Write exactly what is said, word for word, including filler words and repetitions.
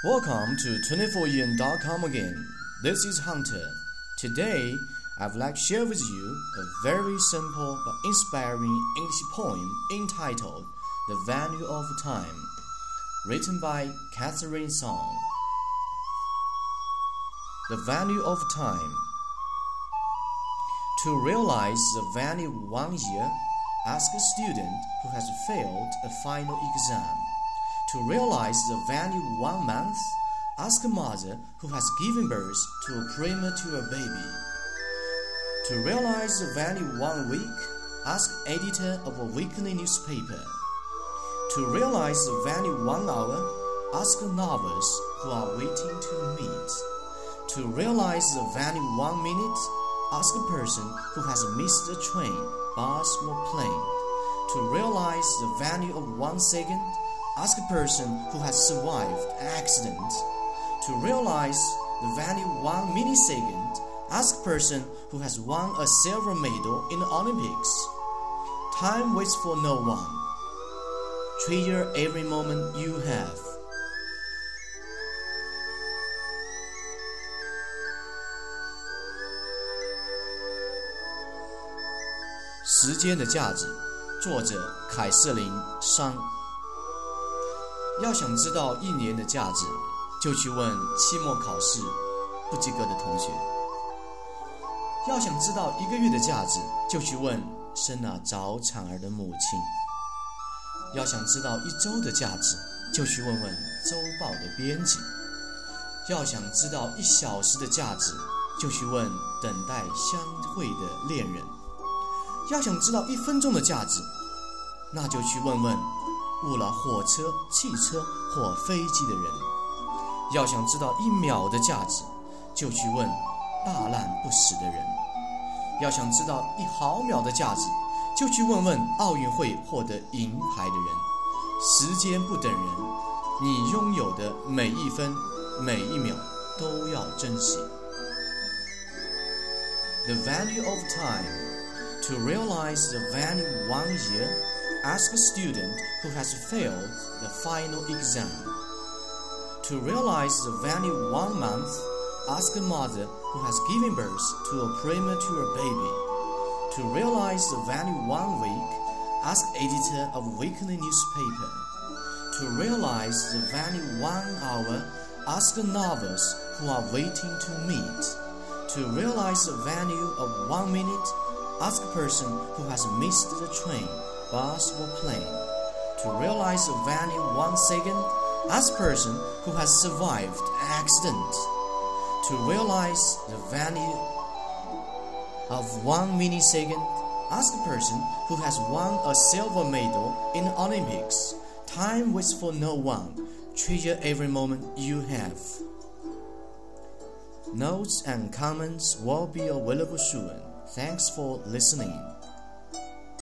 Welcome to twenty-four yen dot com again. This is Hunter. Today, I would like to share with you a very simple but inspiring English poem entitled The Value of Time, written by Catherine Song. The value of time. To realize the value of one year, ask a student who has failed a final exam. To realize the value of one month, ask a mother who has given birth to a premature baby. To realize the value of one week, ask editor of a weekly newspaper. To realize the value of one hour, ask novels who are waiting to meet. To realize the value of one minute, ask a person who has missed a train, bus, or plane. To realize the value of one second, ask a person who has survived an accident. To realize the value of one millisecond, ask a person who has won a silver medal in the Olympics. Time waits for no one. Treasure every moment you have. 时间的价值，作者凯瑟琳·桑。要想知道一年的价值，就去问期末考试不及格的同学；要想知道一个月的价值，就去问生了早产儿的母亲；要想知道一周的价值，就去问问周报的编辑；要想知道一小时的价值，就去问等待相会的恋人；要想知道一分钟的价值，那就去问问误了火车、汽车或飞机的人；要想知道一秒的价值，就去问大难不死的人；要想知道一毫秒的价值，就去问问奥运会获得银牌的人。时间不等人，你拥有的每一分每一秒都要珍惜。 The value of time. To realize the value of one year, ask a student who has failed the final exam. To realize the value of one month, ask a mother who has given birth to a premature baby. To realize the value of one week, ask editor of a weekly newspaper. To realize the value of one hour, ask novels who are waiting to meet. To realize the value of one minute, ask a person who has missed the train, bus, or plane. To realize the value of one second, ask a person who has survived an accident. To realize the value of one millisecond, ask a person who has won a silver medal in the Olympics. Time waits for no one. Treasure every moment you have. Notes and comments will be available soon. Thanks for listening.